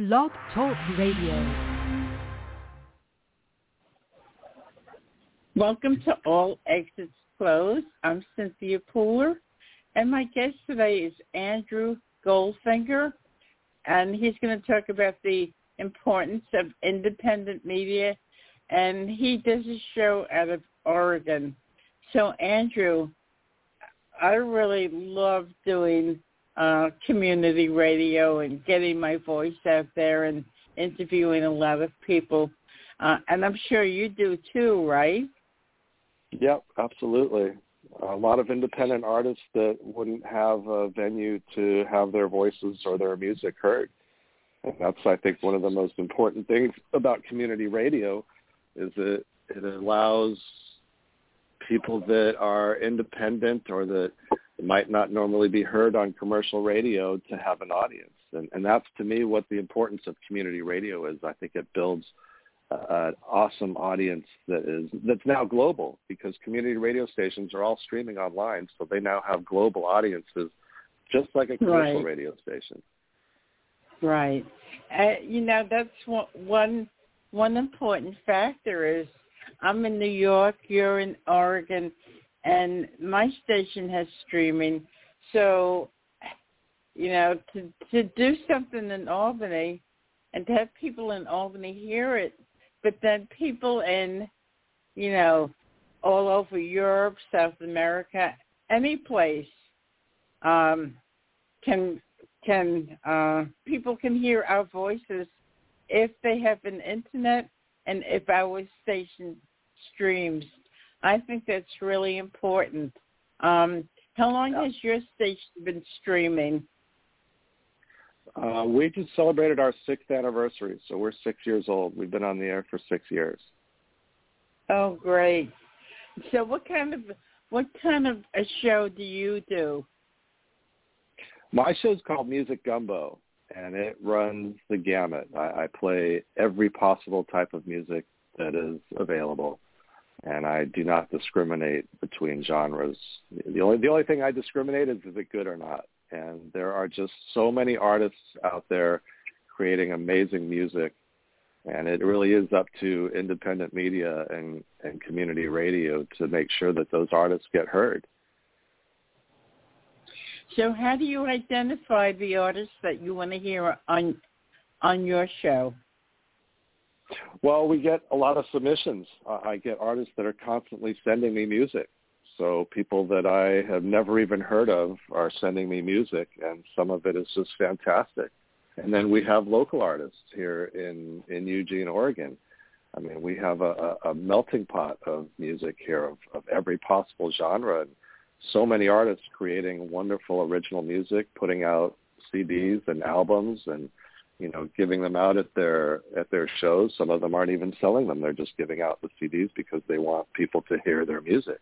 Blog Talk Radio. Welcome to All Exits Closed. I'm Cynthia Pooler, and my guest today is Andrew Goldfinger, and he's going to talk about the importance of independent media, and he does a show out of Oregon. So, Andrew, I really love doing community radio and getting my voice out there and interviewing a lot of people, and I'm sure you do too, right? Yep, absolutely. A lot of independent artists that wouldn't have a venue to have their voices or their music heard. And that's, I think, one of the most important things about community radio is that it allows people that are independent or that might not normally be heard on commercial radio to have an audience. And that's, to me, what the importance of community radio is. I think it builds an awesome audience that's now global, because community radio stations are all streaming online, so they now have global audiences, just like a commercial radio station. Right. That's one important factor is I'm in New York, you're in Oregon, and my station has streaming. So, to do something in Albany and to have people in Albany hear it, but then people in, all over Europe, South America, any place, people can hear our voices if they have an internet and if our station streams. I think that's really important. How long has your station been streaming? We just celebrated our 6th anniversary, so we're 6 years old. We've been on the air for 6 years. Oh, great! So, what kind of a show do you do? My show's called Music Gumbo, and it runs the gamut. I play every possible type of music that is available, and I do not discriminate between genres. The only thing I discriminate is it good or not? And there are just so many artists out there creating amazing music, and it really is up to independent media and community radio to make sure that those artists get heard. So how do you identify the artists that you want to hear on your show? Well, we get a lot of submissions. I get artists that are constantly sending me music. So people that I have never even heard of are sending me music, and some of it is just fantastic. And then we have local artists here in Eugene, Oregon. I mean, we have a melting pot of music here of every possible genre, and so many artists creating wonderful original music, putting out CDs and albums, and giving them out at their shows. Some of them aren't even selling them; they're just giving out the CDs because they want people to hear their music.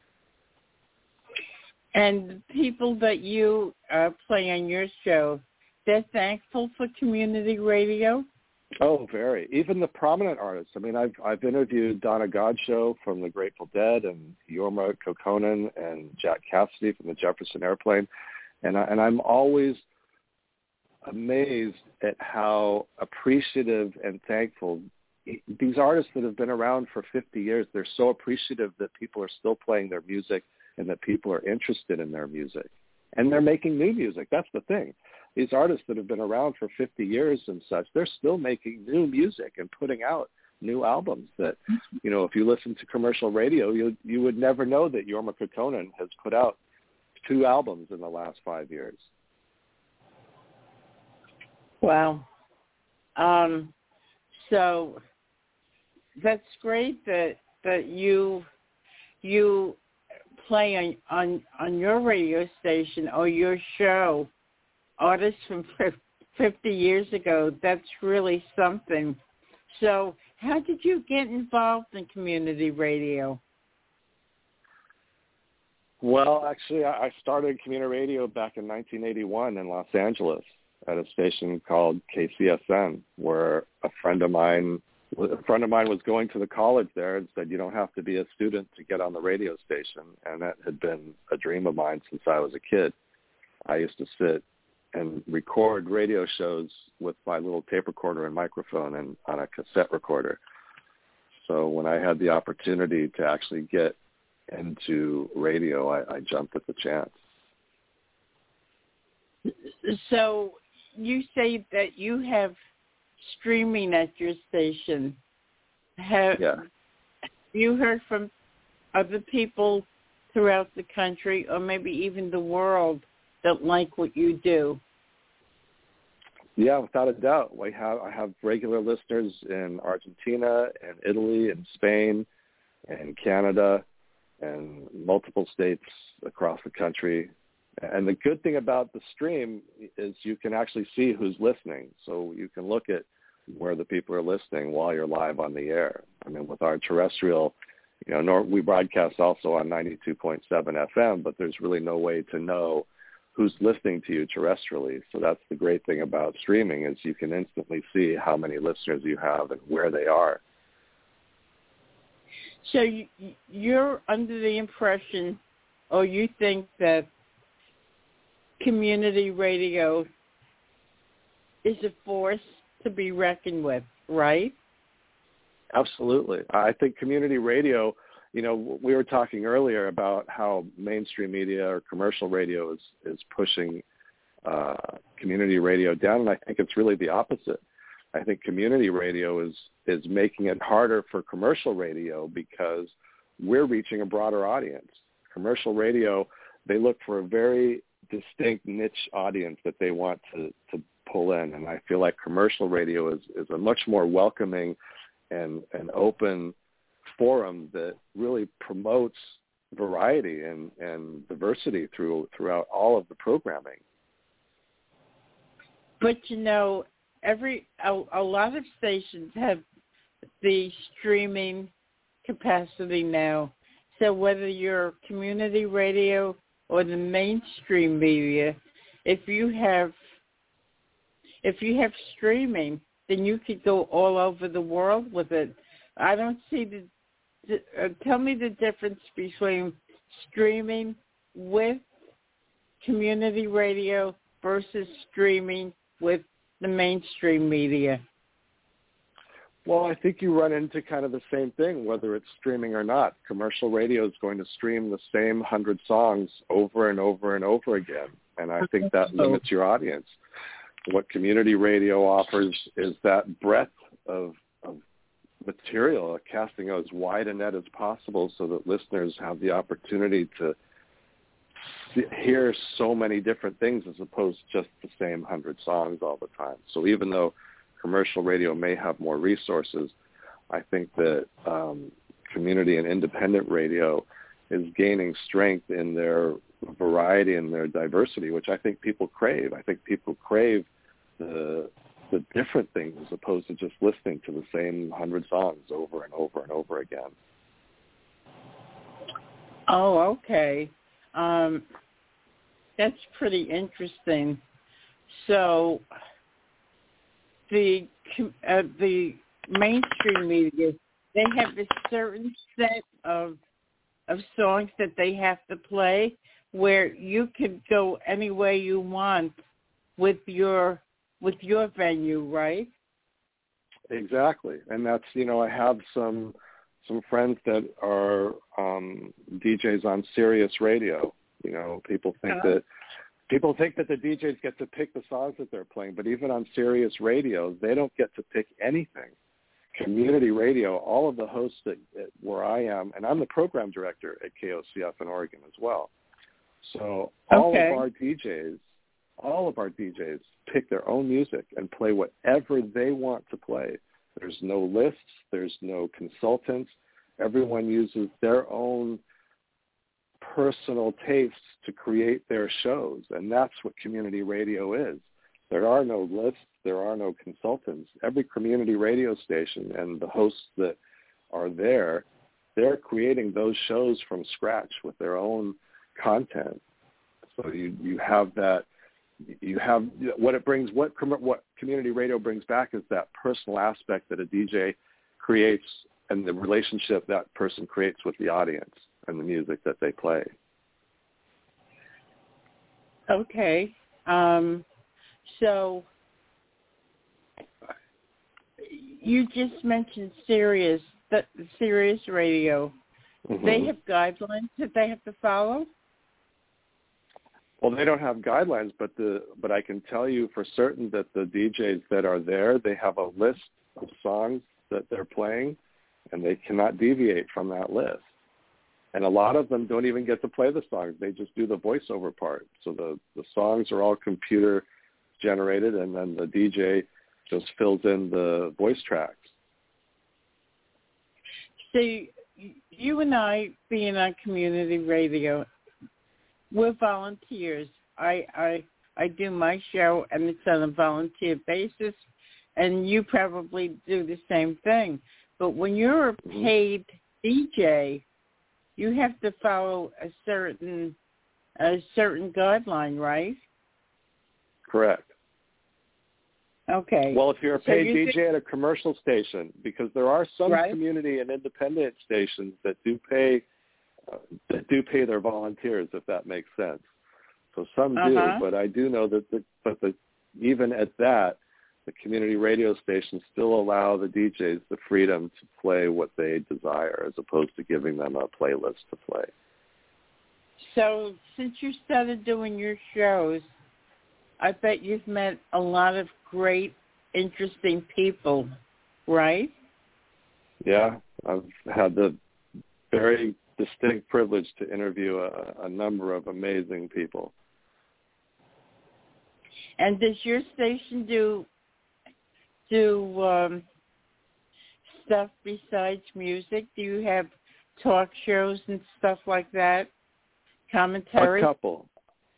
And people that you play on your show, they're thankful for community radio? Oh, very. Even the prominent artists. I mean, I've interviewed Donna Godshow from the Grateful Dead, and Jorma Kaukonen, and Jack Cassidy from the Jefferson Airplane, and I'm always amazed at how appreciative and thankful these artists that have been around for 50 years. They're so appreciative that people are still playing their music and that people are interested in their music. And they're making new music. That's the thing. These artists that have been around for 50 years and such, they're still making new music and putting out new albums that, if you listen to commercial radio, you would never know that Jorma Kaukonen has put out 2 albums in the last 5 years. Wow. So that's great that you play on your radio station or your show artists from 50 years ago. That's really something. So how did you get involved in community radio? Well, actually, I started community radio back in 1981 in Los Angeles at a station called KCSN, where a friend of mine was going to the college there and said, you don't have to be a student to get on the radio station. And that had been a dream of mine since I was a kid. I used to sit and record radio shows with my little tape recorder and microphone and on a cassette recorder. So when I had the opportunity to actually get into radio, I jumped at the chance. So you say that you have streaming at your station. Have you heard from other people throughout the country or maybe even the world that like what you do? Yeah, without a doubt. I have regular listeners in Argentina and Italy and Spain and Canada and multiple states across the country. And the good thing about the stream is you can actually see who's listening. So you can look at where the people are listening while you're live on the air. I mean, with our terrestrial, we broadcast also on 92.7 FM, but there's really no way to know who's listening to you terrestrially. So that's the great thing about streaming is you can instantly see how many listeners you have and where they are. So you're under the impression, or you think that community radio is a force to be reckoned with, right? Absolutely. I think community radio, we were talking earlier about how mainstream media or commercial radio is pushing community radio down, and I think it's really the opposite. I think community radio is making it harder for commercial radio because we're reaching a broader audience. Commercial radio, they look for a very distinct niche audience that they want to pull in, and I feel like commercial radio is a much more welcoming and open forum that really promotes variety and diversity throughout all of the programming. But a lot of stations have the streaming capacity now. So whether you're community radio or the mainstream media, if you have streaming, then you could go all over the world with it. I don't see tell me the difference between streaming with community radio versus streaming with the mainstream media. Well, I think you run into kind of the same thing, whether it's streaming or not. Commercial radio is going to stream the same 100 songs over and over and over again, and I think that limits your audience. What community radio offers is that breadth of material, casting as wide a net as possible so that listeners have the opportunity to hear so many different things as opposed to just the same 100 songs all the time. So even though commercial radio may have more resources, I think that community and independent radio is gaining strength in their variety and their diversity, which I think people crave. I think people crave the different things as opposed to just listening to the same 100 songs over and over and over again. Oh, okay. That's pretty interesting. So the mainstream media, they have a certain set of songs that they have to play where you can go any way you want with your venue, right? Exactly. And that's, I have some friends that are DJs on Sirius Radio. People think that the DJs get to pick the songs that they're playing, but even on Sirius Radio, they don't get to pick anything. Community radio, all of the hosts where I am, and I'm the program director at KOCF in Oregon as well. So all of our DJs pick their own music and play whatever they want to play. There's no lists. There's no consultants. Everyone uses their own personal tastes to create their shows, and that's what community radio is. There are no lists. There are no consultants. Every community radio station and the hosts that are there, they're creating those shows from scratch with their own content. So you have that. You have what community radio brings back is that personal aspect that a DJ creates and the relationship that person creates with the audience and the music that they play. Okay. So you just mentioned Sirius Radio. Mm-hmm. They have guidelines that they have to follow? Well, they don't have guidelines, but I can tell you for certain that the DJs that are there, they have a list of songs that they're playing, and they cannot deviate from that list. And a lot of them don't even get to play the songs. They just do the voiceover part. So the songs are all computer generated, and then the DJ just fills in the voice tracks. So you and I, being on community radio, we're volunteers. I do my show, and it's on a volunteer basis, and you probably do the same thing. But when you're a paid DJ, you have to follow a certain guideline, right? Correct. Okay. Well, if you're a paid DJ at a commercial station, because there are some community and independent stations that do pay their volunteers, if that makes sense. So some do, but I do know that even at that, the community radio stations still allow the DJs the freedom to play what they desire, as opposed to giving them a playlist to play. So since you started doing your shows, I bet you've met a lot of great, interesting people, right? Yeah, I've had the very distinct privilege to interview a number of amazing people. And does your station do stuff besides music? Do you have talk shows and stuff like that? Commentary? A couple.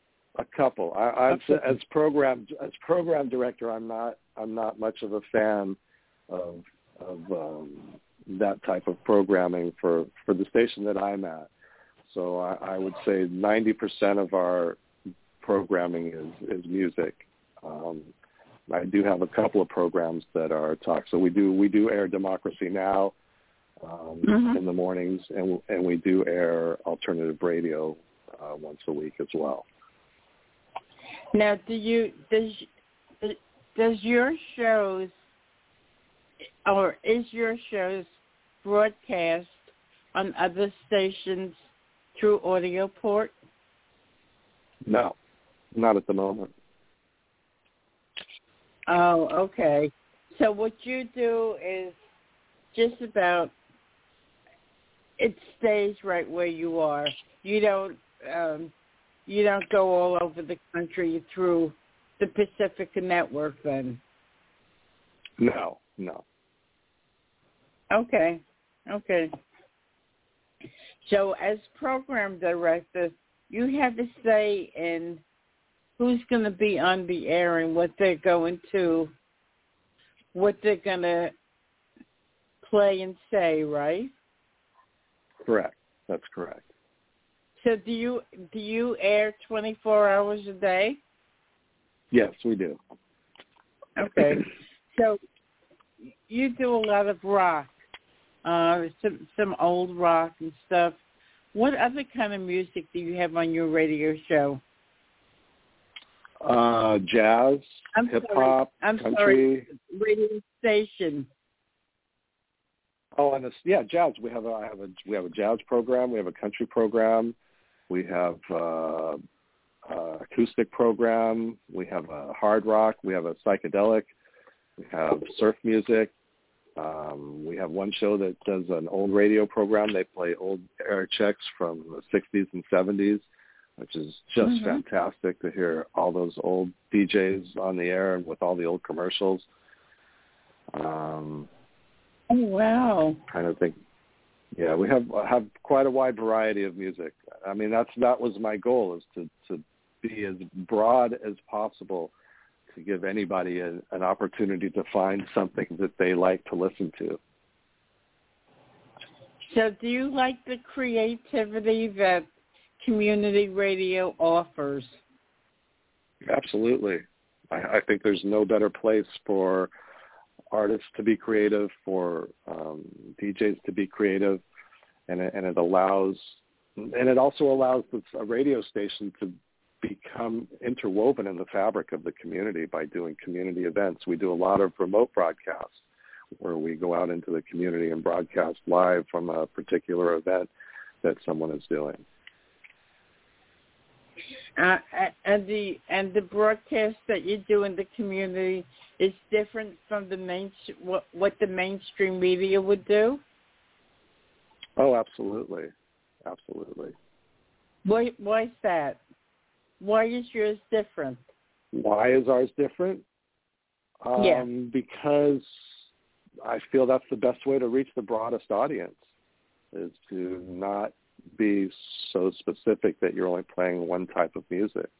As program director, I'm not much of a fan of that type of programming for the station that I'm at. So I would say 90% of our programming is music. I do have a couple of programs that are talk. So we do air Democracy Now! In the mornings, and we do air alternative radio once a week as well. Now, does your shows, or is your shows broadcast on other stations through audio port? No, not at the moment. Oh, okay. So what you do is just about, it stays right where you are. You don't go all over the country through the Pacifica Network then? No. Okay. So as program director, you have to say in who's going to be on the air and what they're going to play and say, right? Correct. That's correct. So do you air 24 hours a day? Yes, we do. Okay. So you do a lot of rock, some old rock and stuff. What other kind of music do you have on your radio show? Jazz, hip-hop, country. Sorry, radio station. Oh, and jazz. We have a jazz program. We have a country program. We have acoustic program. We have a hard rock. We have a psychedelic. We have surf music. We have one show that does an old radio program. They play old air checks from the 60s and 70s, which is just fantastic to hear all those old DJs on the air and with all the old commercials. Oh, wow. Kind of thing. Yeah, we have quite a wide variety of music. I mean, that was my goal, is to be as broad as possible, to give anybody an opportunity to find something that they like to listen to. So do you like the creativity that community radio offers? Absolutely. I think there's no better place for artists to be creative, for DJs to be creative, and it also allows a radio station become interwoven in the fabric of the community by doing community events. We do a lot of remote broadcasts where we go out into the community and broadcast live from a particular event that someone is doing. And the broadcast that you do in the community is different from what the mainstream media would do? Oh, absolutely. Absolutely. Why is that? Why is yours different? Why is ours different? Because I feel that's the best way to reach the broadest audience, is to not be so specific that you're only playing one type of music.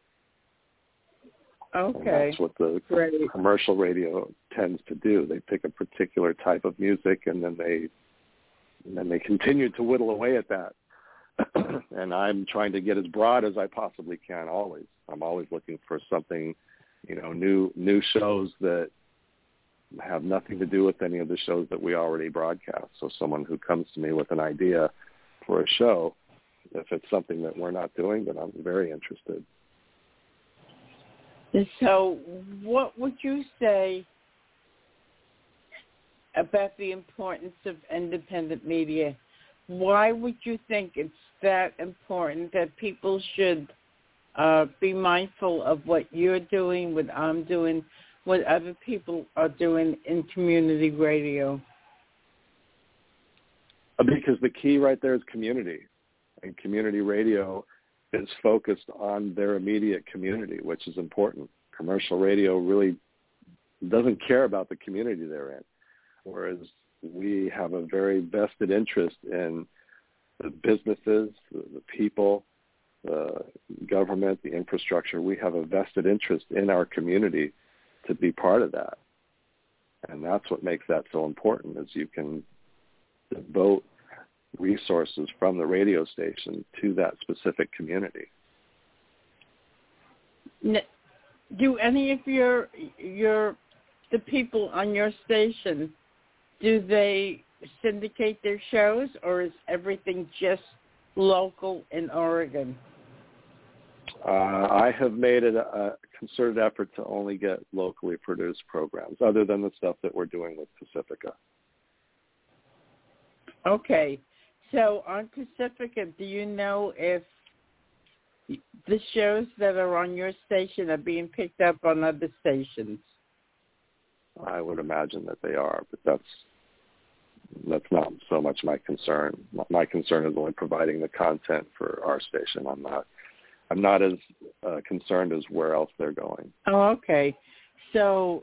Okay. And that's what the commercial radio tends to do. They pick a particular type of music, and then they continue to whittle away at that. And I'm trying to get as broad as I possibly can always. I'm always looking for something, new shows that have nothing to do with any of the shows that we already broadcast. So someone who comes to me with an idea for a show, if it's something that we're not doing, then I'm very interested. So what would you say about the importance of independent media? Why would you think it's that important that people should be mindful of what you're doing, what I'm doing, what other people are doing in community radio? Because the key right there is community. And community radio is focused on their immediate community, which is important. Commercial radio really doesn't care about the community they're in, whereas we have a very vested interest in the businesses, the people, the government, the infrastructure. We have a vested interest in our community to be part of that. And that's what makes that so important, is you can devote resources from the radio station to that specific community. Do any of the people on your station, do they syndicate their shows, or is everything just local in Oregon? I have made it a concerted effort to only get locally produced programs, other than the stuff that we're doing with Pacifica. Okay. So on Pacifica, do you know if the shows that are on your station are being picked up on other stations? I would imagine that they are, but that's not so much my concern. My concern is only providing the content for our station. I'm not as concerned as where else they're going. Oh, okay. So,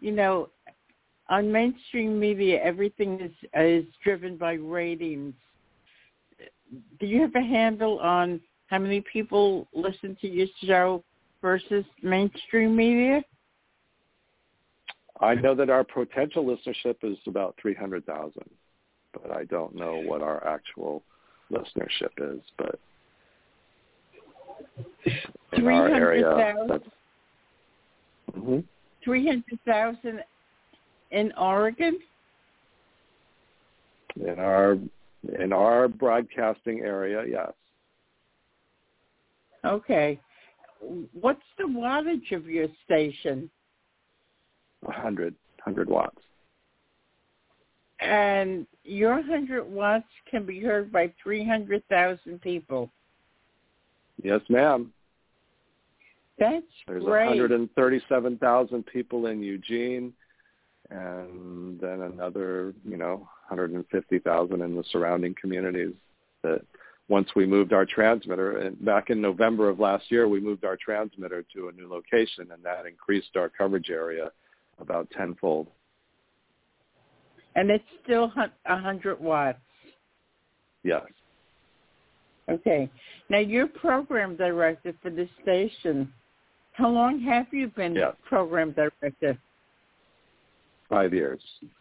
on mainstream media, everything is driven by ratings. Do you have a handle on how many people listen to your show versus mainstream media? I know that our potential listenership is about 300,000, but I don't know what our actual listenership is. But in our area, 300,000 in Oregon? In our broadcasting area, yes. Okay. What's the wattage of your station? 100 watts. And your 100 watts can be heard by 300,000 people. Yes, ma'am. That's There's great. 137,000 people in Eugene, and then another, 150,000 in the surrounding communities. That once we moved our transmitter, and back in November of last year, we moved our transmitter to a new location, and that increased our coverage area about tenfold. And it's still 100 watts? Yes. Okay. Now, you're program director for the station. How long have you been program director? 5 years.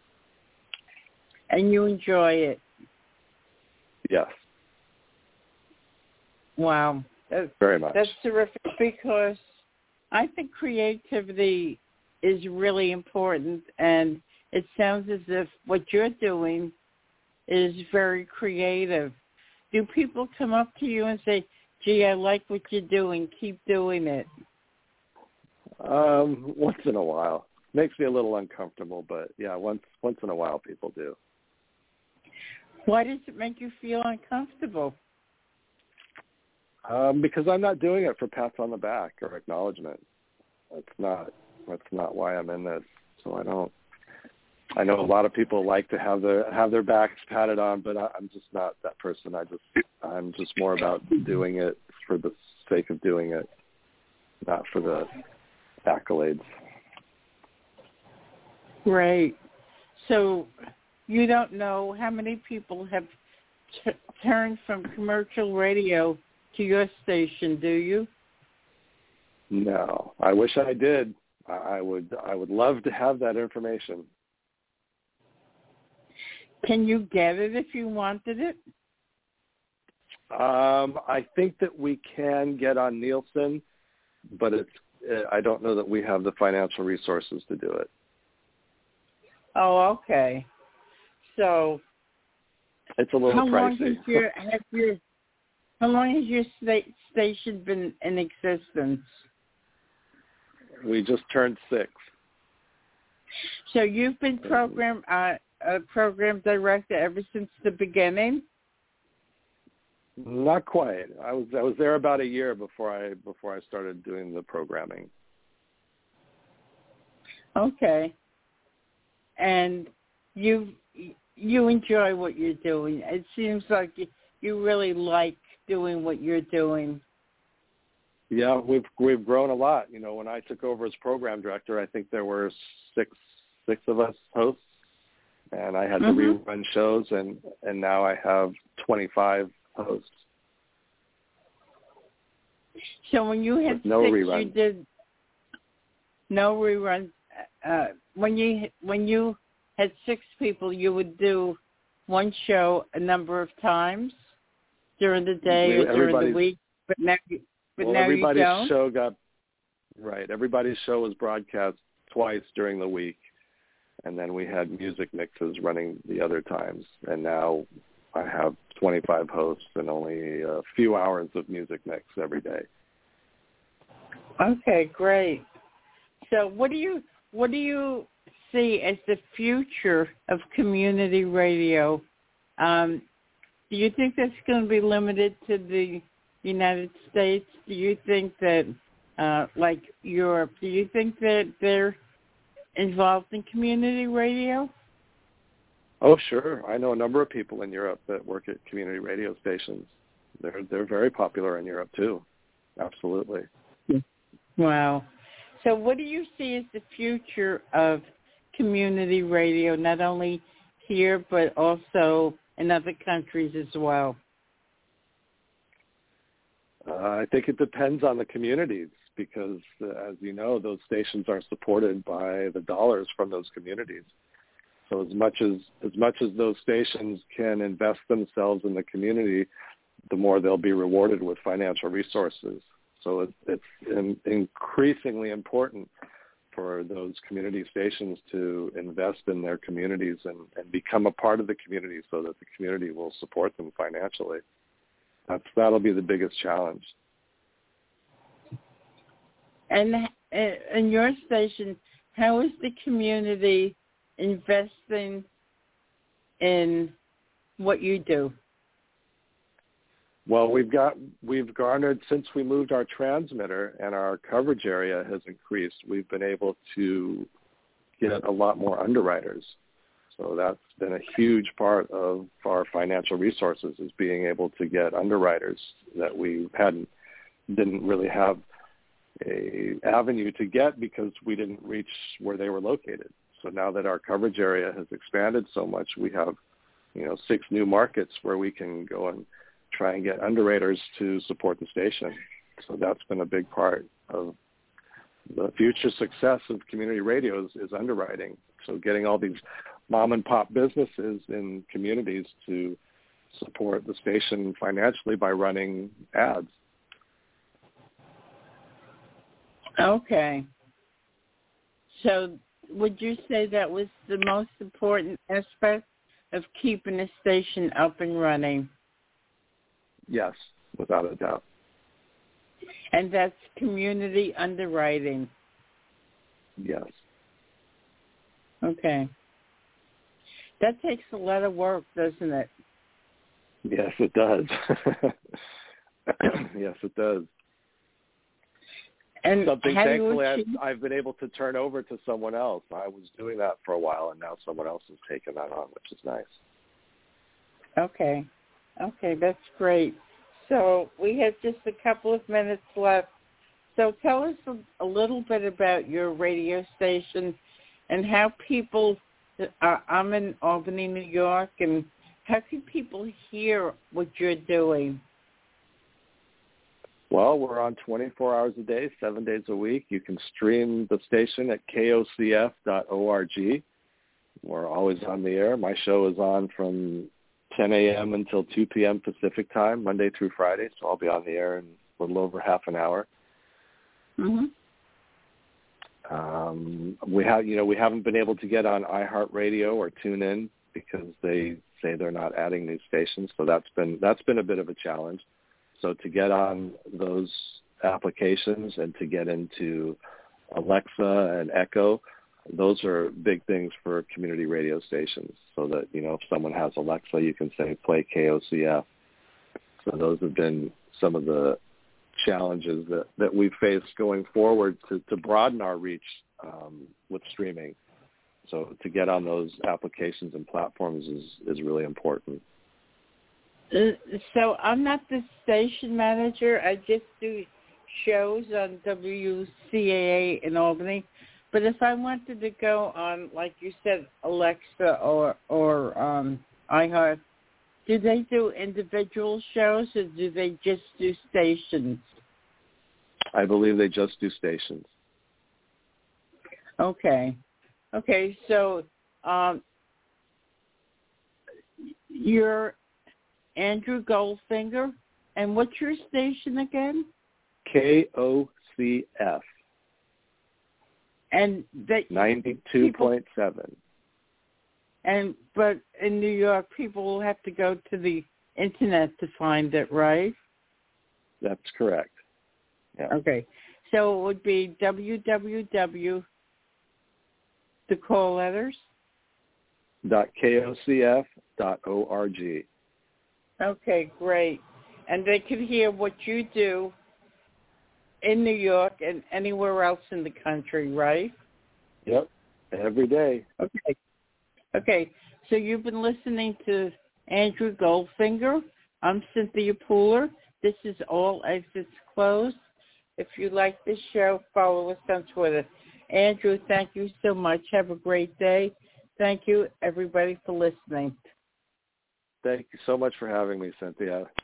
And you enjoy it? Yes. Wow. Very much. That's terrific, because I think creativity is really important, and it sounds as if what you're doing is very creative. Do people come up to you and say, gee, I like what you're doing. Keep doing it? Once in a while. Makes me a little uncomfortable, but yeah, once in a while people do. Why does it make you feel uncomfortable? Because I'm not doing it for pats on the back or acknowledgement. That's not why I'm in this. So I know a lot of people like to have their backs patted on, but I'm just not that person. I'm just more about doing it for the sake of doing it, not for the accolades. Great. So you don't know how many people have turned from commercial radio to your station, do you? No, I wish I did. I would love to have that information. Can you get it if you wanted it? I think that we can get on Nielsen, but I don't know that we have the financial resources to do it. Oh, okay. So it's a little pricey. How long has your station been in existence? We just turned 6. So you've been program director ever since the beginning? Not quite. I was there about a year before I started doing the programming. Okay. And you enjoy what you're doing. It seems like you really like doing what you're doing. Yeah, we've grown a lot. You know, when I took over as program director, I think there were six of us hosts, and I had to rerun shows, and now I have 25 hosts. So when you had no 6, reruns. you did no reruns. When you had 6 people, you would do one show a number of times during the day or during the week. But now you don't. Show got right. Everybody's show was broadcast twice during the week, and then we had music mixes running the other times. And now I have 25 hosts and only a few hours of music mix every day. Okay, great. So what do you see as the future of community radio? Do you think that's going to be limited to the United States? Do you think that, like Europe, do you think that they're involved in community radio? Oh, sure. I know a number of people in Europe that work at community radio stations. They're very popular in Europe too. Absolutely. Wow. So what do you see as the future of community radio, not only here but also in other countries as well? I think it depends on the communities because, as you know, those stations are supported by the dollars from those communities. So as much as those stations can invest themselves in the community, the more they'll be rewarded with financial resources. So it's increasingly important for those community stations to invest in their communities and become a part of the community so that the community will support them financially. That'll be the biggest challenge. And in your station, how is the community investing in what you do? Well, we've garnered, since we moved our transmitter and our coverage area has increased, we've been able to get a lot more underwriters. So that's been a huge part of our financial resources, is being able to get underwriters that we didn't really have a avenue to get because we didn't reach where they were located. So now that our coverage area has expanded so much, we have, 6 new markets where we can go and try and get underwriters to support the station. So that's been a big part of the future success of community radios is underwriting. So getting all these mom and pop businesses in communities to support the station financially by running ads. Okay. So would you say that was the most important aspect of keeping the station up and running? Yes, without a doubt. And that's community underwriting. Yes. Okay. That takes a lot of work, doesn't it? Yes, it does. Yes, it does. And something, how thankfully, do you I've been able to turn over to someone else. I was doing that for a while, and now someone else has taken that on, which is nice. Okay. Okay, that's great. So we have just a couple of minutes left. So tell us a little bit about your radio station and how people, I'm in Albany, New York, and how can people hear what you're doing? Well, we're on 24 hours a day, 7 days a week. You can stream the station at kocf.org. We're always on the air. My show is on from 10 a.m. until 2 p.m. Pacific time, Monday through Friday, so I'll be on the air in a little over half an hour. Mm-hmm. We haven't been able to get on iHeartRadio or TuneIn because they say they're not adding new stations, so that's been a bit of a challenge. So to get on those applications and to get into Alexa and Echo, those are big things for community radio stations, so that, if someone has Alexa, you can say, play KOCF. So those have been some of the challenges that we've faced going forward to broaden our reach with streaming. So to get on those applications and platforms is really important. So I'm not the station manager. I just do shows on WCAA in Albany. But if I wanted to go on, like you said, Alexa or iHeart, do they do individual shows or do they just do stations? I believe they just do stations. Okay. Okay, so you're Andrew Goldfinger, and what's your station again? KOCF. And that 92.7. But in New York, people will have to go to the internet to find it, right? That's correct. Yeah. Okay. So it would be www, the call letters? .kocf.org. Okay, great. And they can hear what you do in New York and anywhere else in the country, right? Yep, every day. Okay. Okay, so you've been listening to Andrew Goldfinger. I'm Cynthia Pooler. This is All Exits Closed. If you like this show, follow us on Twitter. Andrew, thank you so much. Have a great day. Thank you, everybody, for listening. Thank you so much for having me, Cynthia.